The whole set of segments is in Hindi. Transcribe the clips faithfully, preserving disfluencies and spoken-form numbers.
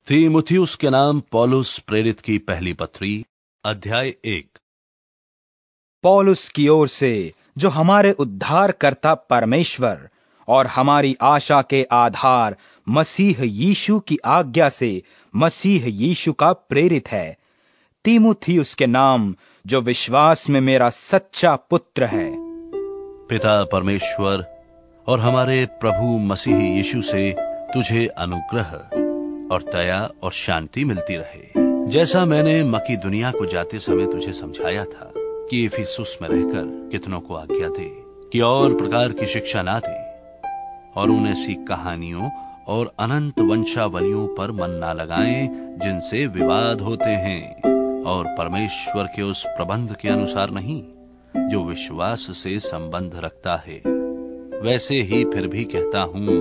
तीमुथियुस के नाम पौलुस प्रेरित की पहली पत्री अध्याय एक। पौलुस की ओर से, जो हमारे उद्धारकर्ता परमेश्वर और हमारी आशा के आधार मसीह यीशु की आज्ञा से मसीह यीशु का प्रेरित है, तीमुथियुस के नाम, जो विश्वास में मेरा सच्चा पुत्र है। पिता परमेश्वर और हमारे प्रभु मसीह यीशु से तुझे अनुग्रह और दया और शांति मिलती रहे। जैसा मैंने मकीदुनिया को जाते समय तुझे समझाया था कि इफिसुस में रहकर कितनों को आज्ञा दे कि और प्रकार की शिक्षा ना दे और उन ऐसी कहानियों और अनंत वंशावलियों पर मन ना लगाएं जिनसे विवाद होते हैं, और परमेश्वर के उस प्रबंध के अनुसार नहीं जो विश्वास से संबंध रखता है। वैसे ही फिर भी कहता हूं,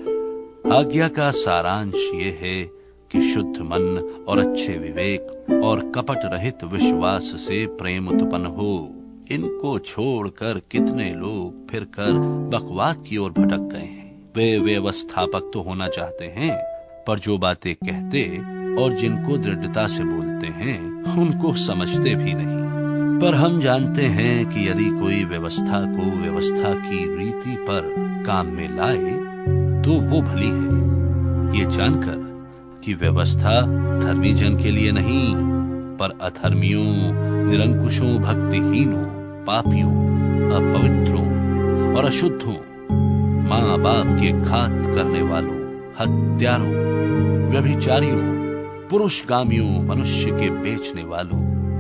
आज्ञा का सारांश ये है कि शुद्ध मन और अच्छे विवेक और कपट रहित विश्वास से प्रेम उत्पन्न हो। इनको छोड़कर कितने लोग फिरकर बकवाद की ओर भटक गए हैं। वे व्यवस्थापक तो होना चाहते हैं, पर जो बातें कहते और जिनको दृढ़ता से बोलते हैं उनको समझते भी नहीं। पर हम जानते हैं कि यदि कोई व्यवस्था को व्यवस्था की रीति पर काम में लाए तो वो भली है, ये जानकर कि व्यवस्था धर्मी जन के लिए नहीं, पर अधर्मियों, निरंकुशों, भक्तिहीनों, पापियों, अपवित्रों और अशुद्धों, माँ बाप के घात करने वालों, हत्यारों, व्यभिचारियों, पुरुषगामियों, मनुष्य के बेचने वालों,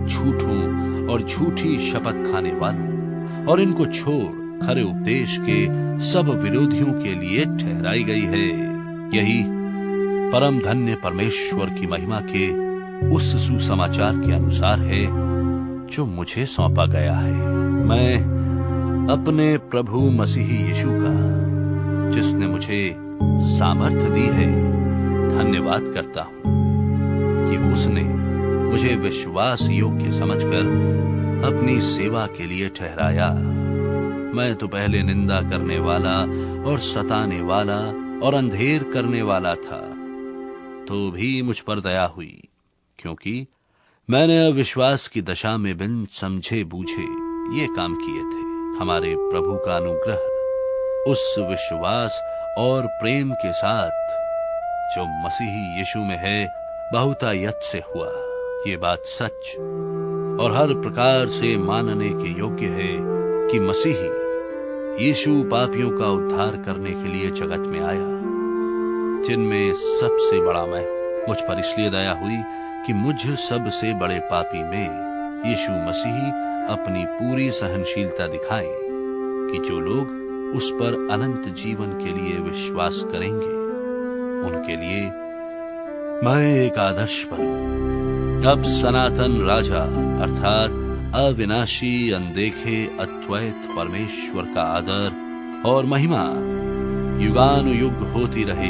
झूठों और झूठी शपथ खाने वालों और इनको छोड़ खरे उपदेश के सब विरोधियों के लिए ठहराई गई है। यही परम धन्य परमेश्वर की महिमा के उस सुसमाचार के अनुसार है जो मुझे सौंपा गया है। मैं अपने प्रभु मसीह यीशु का, जिसने मुझे सामर्थ्य दी है, धन्यवाद करता हूं कि उसने मुझे विश्वास योग्य समझकर अपनी सेवा के लिए ठहराया। मैं तो पहले निंदा करने वाला और सताने वाला और अंधेर करने वाला था, तो भी मुझ पर दया हुई, क्योंकि मैंने अविश्वास की दशा में बिन समझे बूझे ये काम किए थे। हमारे प्रभु का अनुग्रह उस विश्वास और प्रेम के साथ जो मसीह यीशु में है बहुतायत से हुआ। ये बात सच और हर प्रकार से मानने के योग्य है कि मसीही यीशु पापियों का उद्धार करने के लिए जगत में आया, जिनमें सबसे बड़ा मैं। मुझ पर इसलिए दया हुई कि मुझ सबसे बड़े पापी में यीशु मसीह अपनी पूरी सहनशीलता दिखाए कि जो लोग उस पर अनंत जीवन के लिए विश्वास करेंगे उनके लिए मैं एक आदर्श बनूं। अब सनातन राजा अर्थात अविनाशी, अनदेखे, अद्वैत परमेश्वर का आदर और महिमा युगानुयुग होती रहे।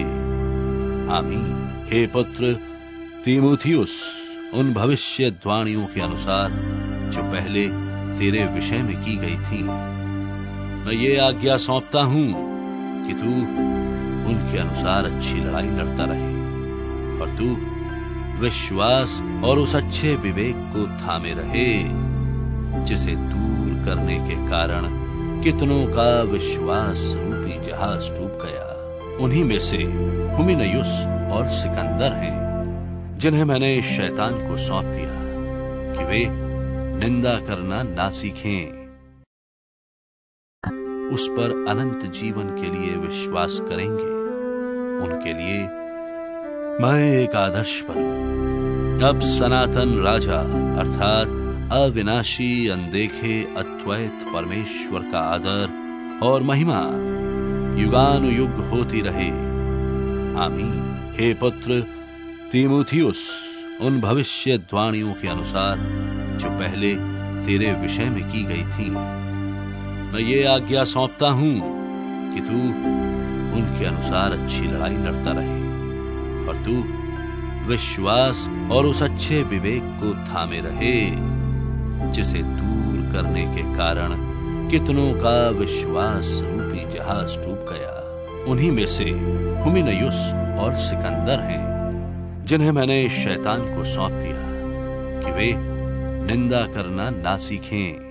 आमीन। हे पुत्र तीमुथियुस, उन भविष्यद्वाणियों के अनुसार जो पहले तेरे विषय में की गई थी, मैं ये आज्ञा सौंपता हूं कि तू उनके अनुसार अच्छी लड़ाई लड़ता रहे और तू विश्वास और उस अच्छे विवेक को थामे रहे जिसे दूर करने के कारण कितनों का विश्वास रूपी जहाज डूब गया। उन्हीं में से हुमिनयुस और सिकंदर हैं, जिन्हें मैंने शैतान को सौंप दिया कि वे निंदा करना ना सीखें, उस पर अनंत जीवन के लिए विश्वास करेंगे। उनके लिए मैं एक आदर्श बनूं। अब सनातन राजा अर्थात अविनाशी, अनदेखे, अद्वैत परमेश्वर का आदर और महिमा युगानुयुग होती रहे। आमीन। हे पुत्र तीमुथियुस, उन भविष्यद्वाणियों के अनुसार जो पहले तेरे विषय में की गई थी, मैं ये आज्ञा सौंपता हूं कि तू उनके अनुसार अच्छी लड़ाई लड़ता रहे और तू विश्वास और उस अच्छे विवेक को थामे रहे जिसे दूर करने के कारण कितनों का विश्वास रूपी जहाज डूब गया। उन्हीं में से हुमिनयुस और सिकंदर हैं, जिन्हें मैंने शैतान को सौंप दिया कि वे निंदा करना ना सीखें।